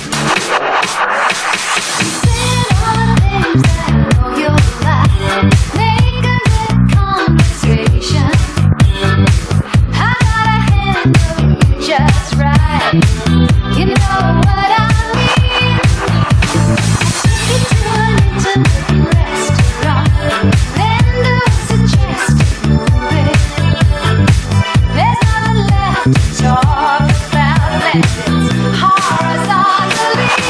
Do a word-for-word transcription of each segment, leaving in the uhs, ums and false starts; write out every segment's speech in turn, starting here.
Horizontally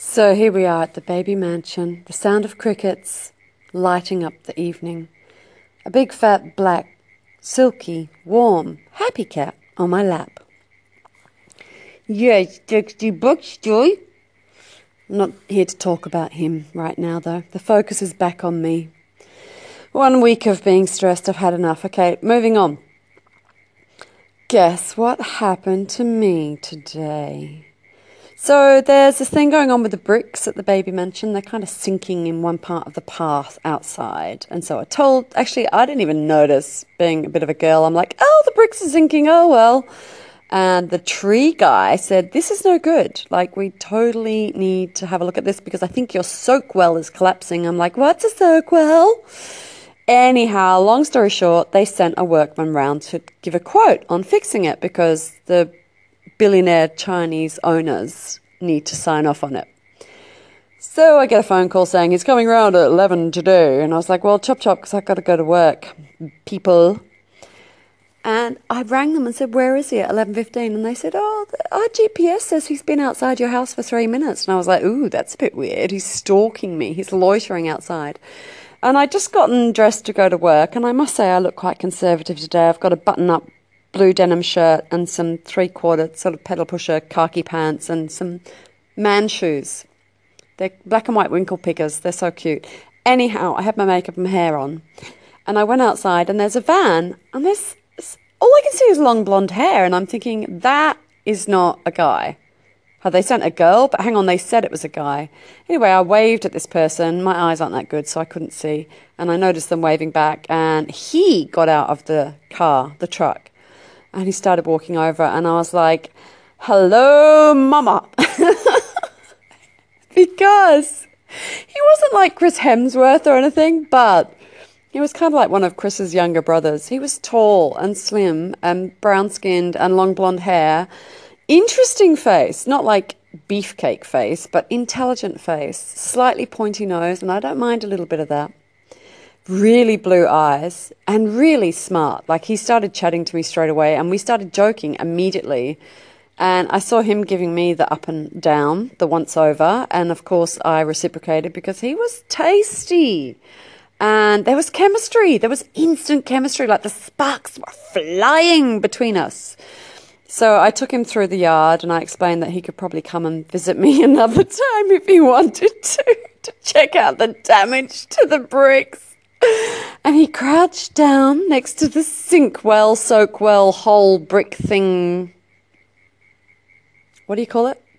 So here we are at the baby mansion, the sound of crickets lighting up the evening. A big fat black, silky, warm, happy cat on my lap. Yes, sixty bucks, Joy. I'm not here to talk about him right now, though. The focus is back on me. One week of being stressed, I've had enough. Okay, moving on. Guess what happened to me today? So there's this thing going on with the bricks at the baby mansion. They're kind of sinking in one part of the path outside. And so I told, actually, I didn't even notice, being a bit of a girl. I'm like, oh, the bricks are sinking, oh well. And the tree guy said, this is no good. Like, we totally need to have a look at this because I think your soak well is collapsing. I'm like, what's a soak well? Anyhow, long story short, they sent a workman round to give a quote on fixing it because the billionaire Chinese owners need to sign off on it. So I get a phone call saying he's coming round at eleven today. And I was like, well, chop chop, because I've got to go to work, people. And I rang them and said, where is he at eleven fifteen? And they said, oh, our G P S says he's been outside your house for three minutes. And I was like, ooh, that's a bit weird. He's stalking me. He's loitering outside. And I'd just gotten dressed to go to work. And I must say I look quite conservative today. I've got a button-up blue denim shirt and some three-quarter sort of pedal pusher khaki pants and some man shoes. They're black and white winkle pickers. They're so cute. Anyhow, I had my makeup and my hair on. And I went outside and there's a van and there's all I can see is long blonde hair. And I'm thinking, that is not a guy. Had they sent a girl? But hang on, they said it was a guy. Anyway, I waved at this person. My eyes aren't that good, so I couldn't see. And I noticed them waving back. And he got out of the car, the truck. And he started walking over. And I was like, hello, mama. Because he wasn't like Chris Hemsworth or anything, but he was kind of like one of Chris's younger brothers. He was tall and slim and brown-skinned and long blonde hair. Interesting face, not like beefcake face, but intelligent face, slightly pointy nose, and I don't mind a little bit of that. Really blue eyes and really smart. Like, he started chatting to me straight away and we started joking immediately. And I saw him giving me the up and down, the once over. And of course I reciprocated because he was tasty. And there was chemistry. There was instant chemistry. Like, the sparks were flying between us. So I took him through the yard and I explained that he could probably come and visit me another time if he wanted to, to check out the damage to the bricks. And he crouched down next to the sink well, soak well, whole brick thing. What do you call it?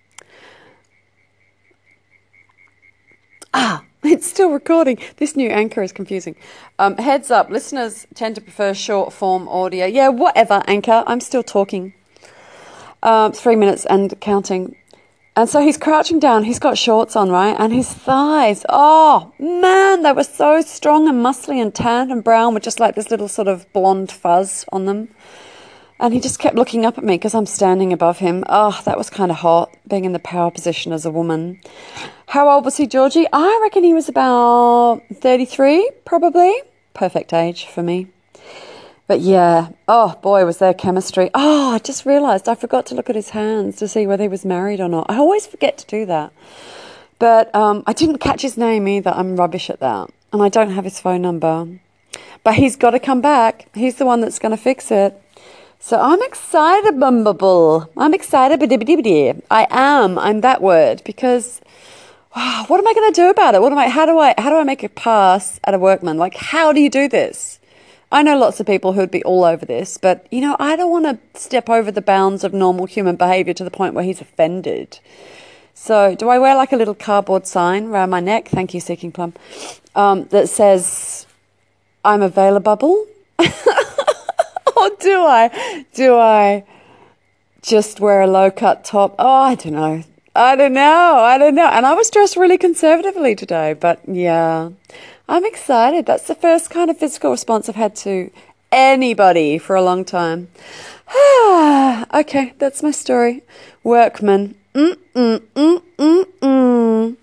Ah, it's still recording. This new Anchor is confusing. Um, heads up, listeners tend to prefer short form audio. Yeah, whatever, Anchor, I'm still talking. Um, three minutes and counting. And so he's crouching down. He's got shorts on, right? And his thighs, oh, man, they were so strong and muscly and tanned and brown with just like this little sort of blonde fuzz on them. And he just kept looking up at me because I'm standing above him. Oh, that was kind of hot, being in the power position as a woman. How old was he, Georgie? I reckon he was about thirty-three, probably. Perfect age for me. But yeah, oh boy, was there chemistry. Oh, I just realised I forgot to look at his hands to see whether he was married or not. I always forget to do that. But um, I didn't catch his name either. I'm rubbish at that. And I don't have his phone number. But he's got to come back. He's the one that's going to fix it. So I'm excited, Bumblebee. I'm excited. I am. I'm that word. Because wow, what am I going to do about it? What am I? How do I? How do I make a pass at a workman? Like, how do you do this? I know lots of people who'd be all over this, but, you know, I don't want to step over the bounds of normal human behaviour to the point where he's offended. So do I wear like a little cardboard sign around my neck, thank you, Seeking Plum, um, that says, I'm available? Or do I? Do I just wear a low-cut top? Oh, I don't know. I don't know. I don't know. And I was dressed really conservatively today, but yeah. I'm excited. That's the first kind of physical response I've had to anybody for a long time. Okay, that's my story. Workman. Mm, mm, mm, mm,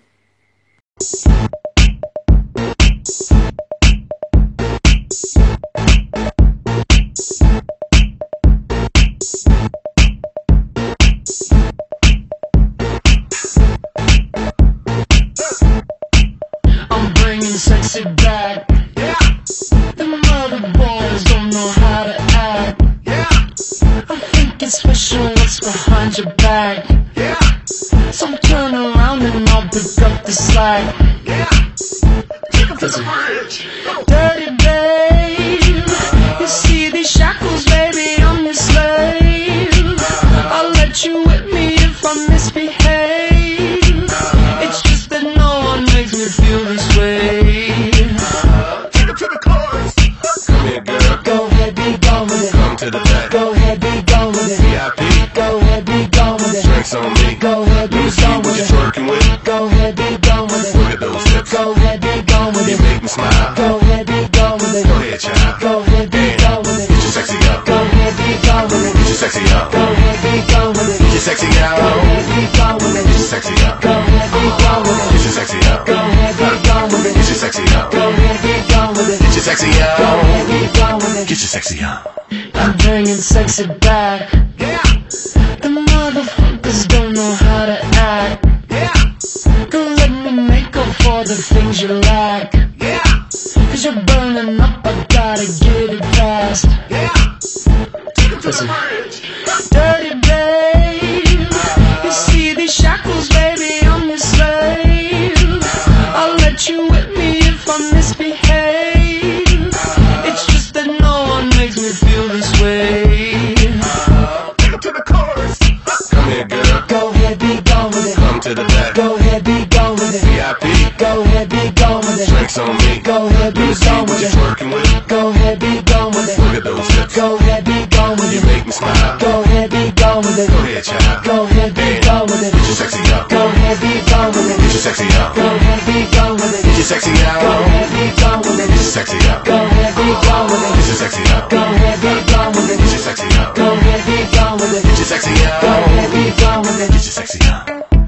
mm. your back. Yeah. So turn around and I'll pick up the slack. Yeah. Take 'em to the bridge. Dirty babe, you see these shackles, baby, I'm your slave. I'll let you whip me if I misbehave. It's just that no one makes me feel this way. Take 'em to the chorus. Come here, girl. Go ahead, be gone with it. Come to the back. Go ahead, be gone with it. V I P. Go ahead, be gone with it. Drinks on me. Go ahead, be gone with it. Twerking with. Go ahead, be gone with it. Look at those hips. Go ahead, be gone with it. You make me smile. Go ahead, be gone with it. Go ahead, child. Go ahead, be gone with it. Get your sexy up. Go ahead, be gone with it. Get your sexy up. Go ahead, be gone with it. Get your sexy up. Go ahead, be gone with it. Get your sexy up. Go ahead, be gone with it. Get your sexy up. Go ahead, be gone with it. Get your sexy up. Go ahead, be gone with it. Get your sexy up. Go ahead, be gone with it. Get your sexy up. I'm bringing sexy back. Yeah. The motherfuckers don't know how to act. Yeah. Go let me make up for the things you lack. Yeah. Cause you're burning up, I gotta get it fast. Yeah. Take it to the bridge. Dirty babe, you see these shackles, baby, I'm your slave. I'll let you whip me if I misbehave. It's just that no one makes me feel this way. Take it to the chorus. Come here, girl. Go ahead, be gone with it. Come to the back. Go ahead, be gone with it. V I P. Go ahead, be gone with it. Drinks on me. Go ahead, be gone with it. Twerking with. Go ahead, be gone with it. Look at those hips. Go ahead, be gone with it. You make me smile. Go ahead, be gone with it. Go ahead, child. Go ahead, be gone with it. Get your sexy up. Go ahead, be gone with it. Get your sexy up. Go ahead, be gone with it. Get your sexy up. Go ahead, be gone with it. Get your sexy up. Go ahead, be gone with it. Get your sexy up. Go ahead, be gone with it. Get your sexy up. Go ahead, be gone with it. Get your sexy up. Go ahead, be gone with it. Get your sexy up.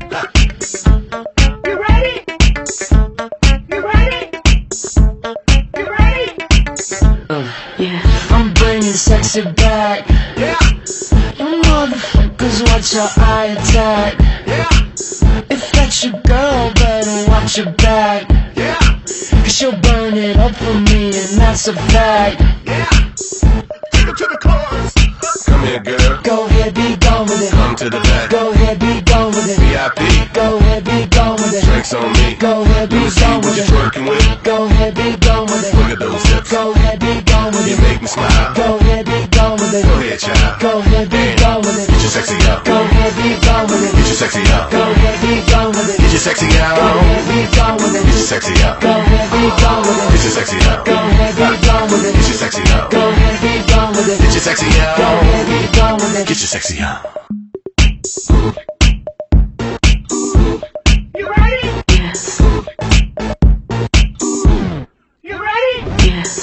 You ready? You ready? You ready? Uh, yeah. I'm bringing sexy back. Yeah. You motherfuckers watch your eye attack. Yeah. If that's your girl, better watch your back. Yeah. Cause she'll burn it up for me and that's a fact. Yeah. Take it to the chorus. Come here, girl. Go ahead, be gone with it. Come to the back. Go ahead, be gone with it. V I P. Go ahead, be gone with it. Drinks on me. Go ahead, be gone with it. Twerking with. Go ahead, be gone with it. Look at those hips. Go ahead, be gone with it. You make me smile. Go ahead, be gone with it. Go ahead, child. Go ahead, be gone with it. Get your sexy up. Go ahead, be gone with it. Get your sexy up. Go ahead, be gone with it. Get your sexy up. Go ahead, be gone with it. Get your sexy up. Go ahead, be gone with it. Get your sexy up. Go ahead, be gone with it. Get your sexy up. Go ahead, be gone with it. Get your sexy up. Go ahead, be gone with it. Get your sexy up. You ready? Yes. You ready? Yes.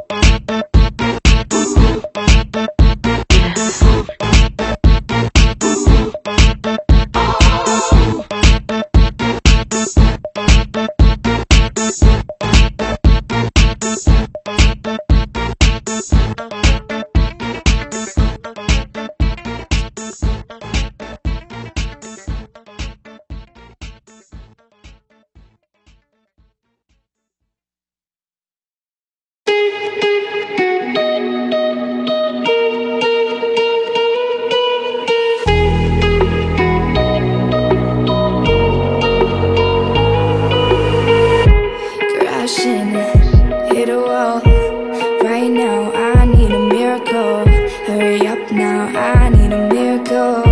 Crashing, hit a wall. Right now, I need a miracle. Hurry up now, I need a miracle.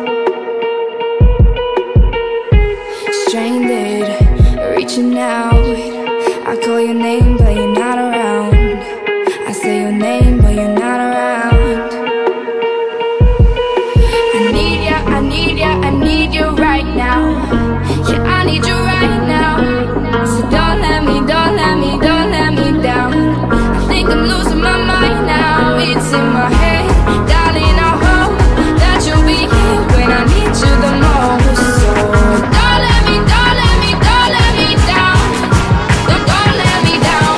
Stranded, reaching out. I call your name, but you're not around. I say your name, but you're not around. I need ya, I need ya, I need you right now. Yeah, I need you right now. So don't let me, don't let me, don't let me down. I think I'm losing my mind now. It's in my head, darling, I hope that you'll be here when I need you the most. So don't let me, don't let me, don't let me down. Don't, don't let me down.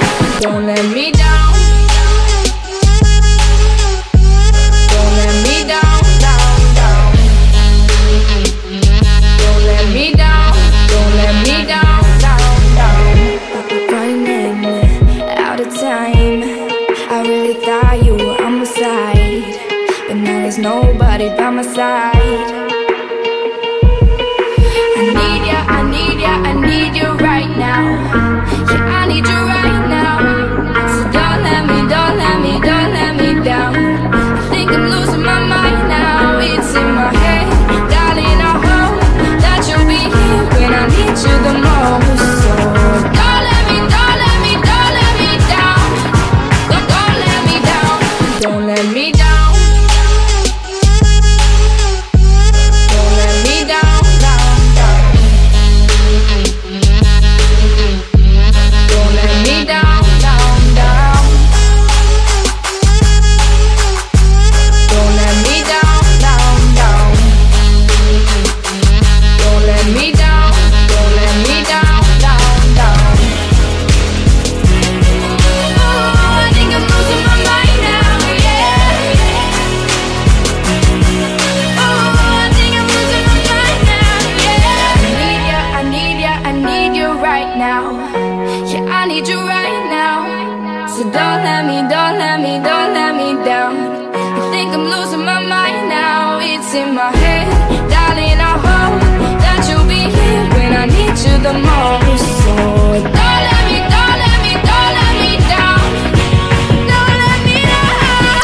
head. Darling, I hope that you'll be here when I need you the most. So don't let me, don't let me, don't let me down. Don't let me down.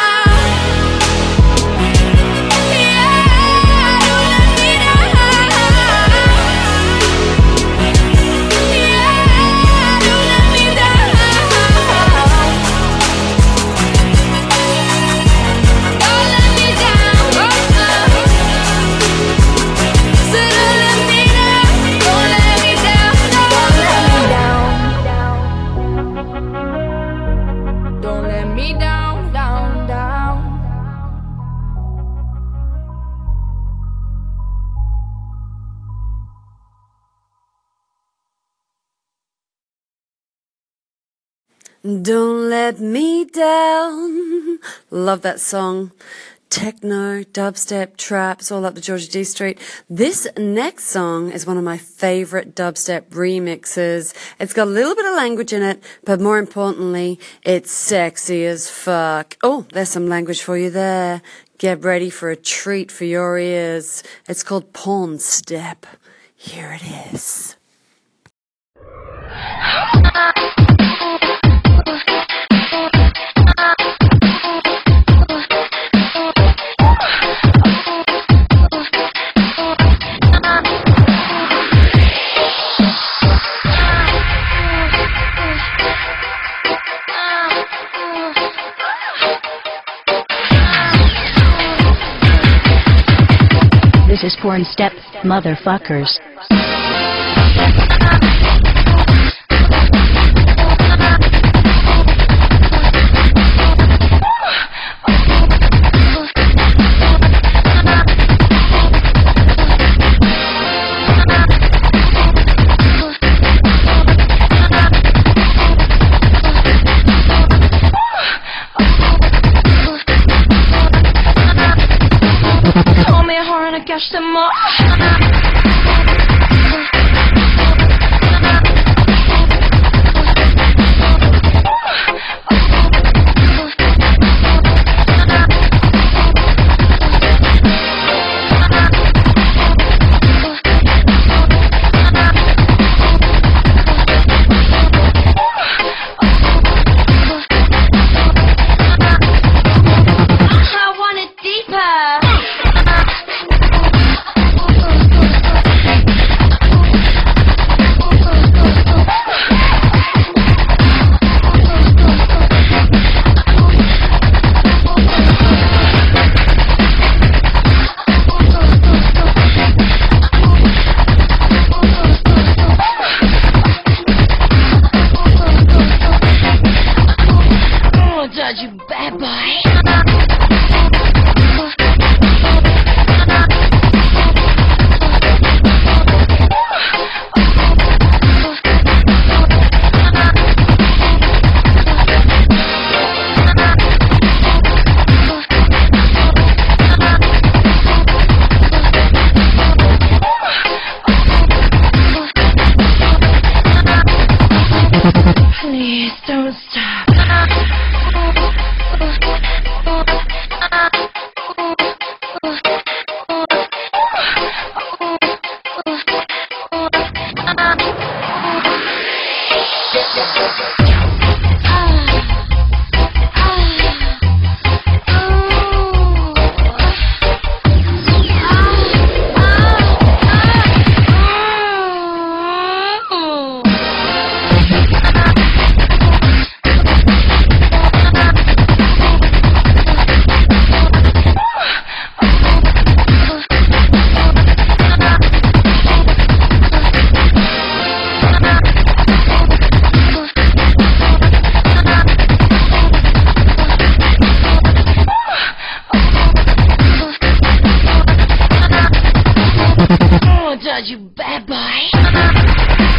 Yeah, don't let me down. Yeah, don't let me down. Don't let me down. Oh, oh. So don't let me down. Don't let me down. Don't let me down. Don't let me down, down, down. Don't let me down. Love that song. Techno, dubstep, traps, all up the Georgia D Street. This next song is one of my favorite dubstep remixes. It's got a little bit of language in it, but more importantly, it's sexy as fuck. Oh, there's some language for you there. Get ready for a treat for your ears. It's called Pawn Step. Here it is. This is Porn Step, motherfuckers. Call me a whore and I catch them all. I want it deeper. Oh, Dodge, you bad boy. Please don't stop. Oh, Dodge, you bad boy.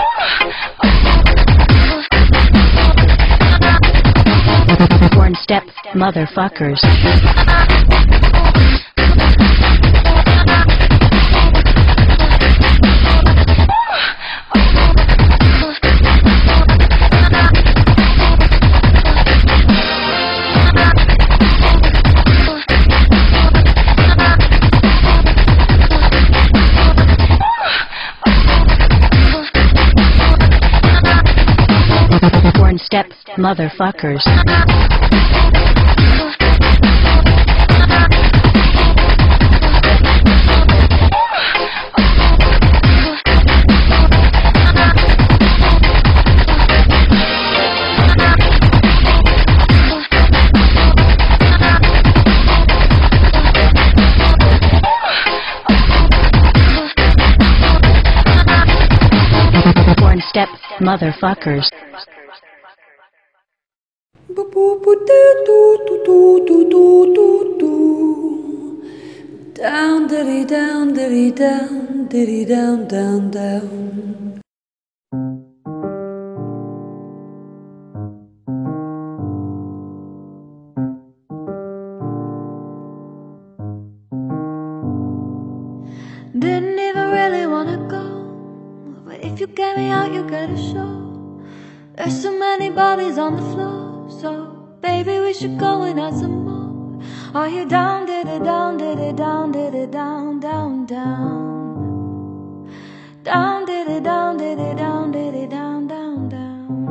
Porn Step, motherfuckers. Porn step motherfuckers. Porn step motherfuckers. Down, diddy, down, diddy, down, diddy, down, down, down. Didn't even really wanna go, but if you get me out, you get a show. There's so many bodies on the floor, so baby, we should go and add some more. Are you down, did it, down, did it, down, did it, down, down, down? Down, did it, down, did it, down, did it, down, down, down.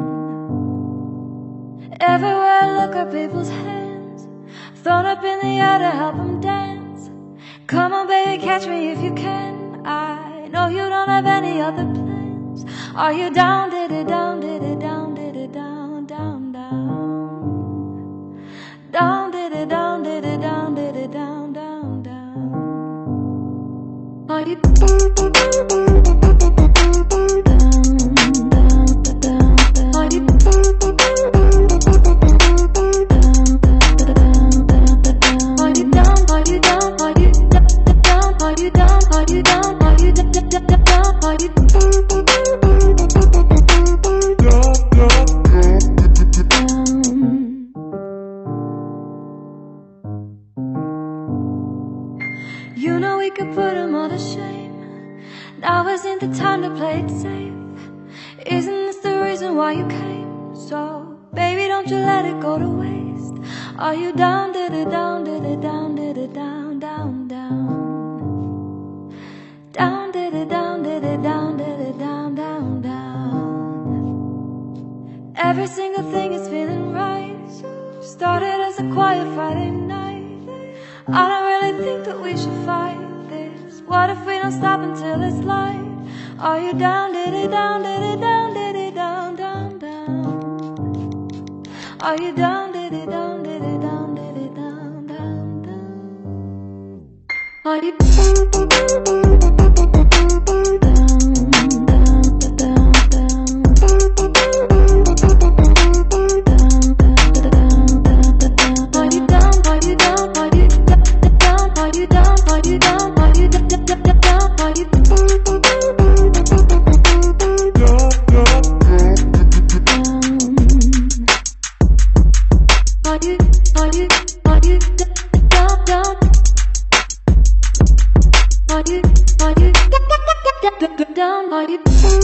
Everywhere I look are people's hands, thrown up in the air to help them dance. Come on, baby, catch me if you can. I know you don't have any other plans. Are you down, did it, down, did it, down, did it, down, down, down? Down, did it, down, did it, down, did it, down, down, down. Are you down, down, down, down, down? Are you down, down, down, down? Are you down, are you down, are you down, are you down, are you down, are you down, are you down? You know we could put them all to shame. Now isn't the time to play it safe. Isn't this the reason why you came? So, baby, don't you let it go to waste. Are you down, did it, down, did it, down, did it, down, down, down? Down, did it, down, did it, down, did it, down, down, down. Every single thing is feeling right. Started as a quiet Friday night. I don't really think that we should fight this. What if we don't stop until it's light? Are you down, did it, down, did it, down, did it, down, down, down? Are you down, did it, down, did it, down, did it, down, down, down? Are you down, down, down, down, down, down? Are you down, are you down, are you down, are you down, are you down, are you down, are you down? Are you, are you, are you down, down? Are you, are you down, are you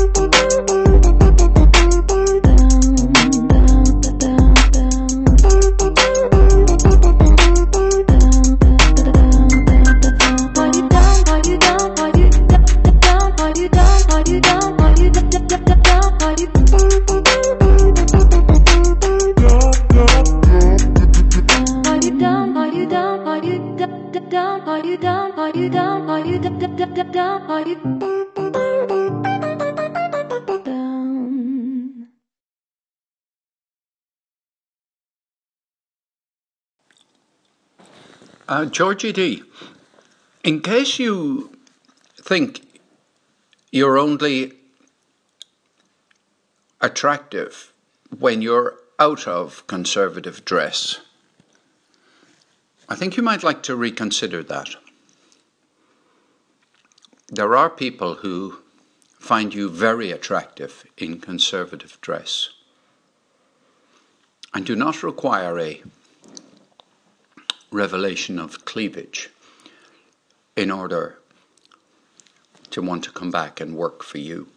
Uh, Georgie D, in case you think you're only attractive when you're out of conservative dress, I think you might like to reconsider that. There are people who find you very attractive in conservative dress and do not require a revelation of cleavage in order to want to come back and work for you.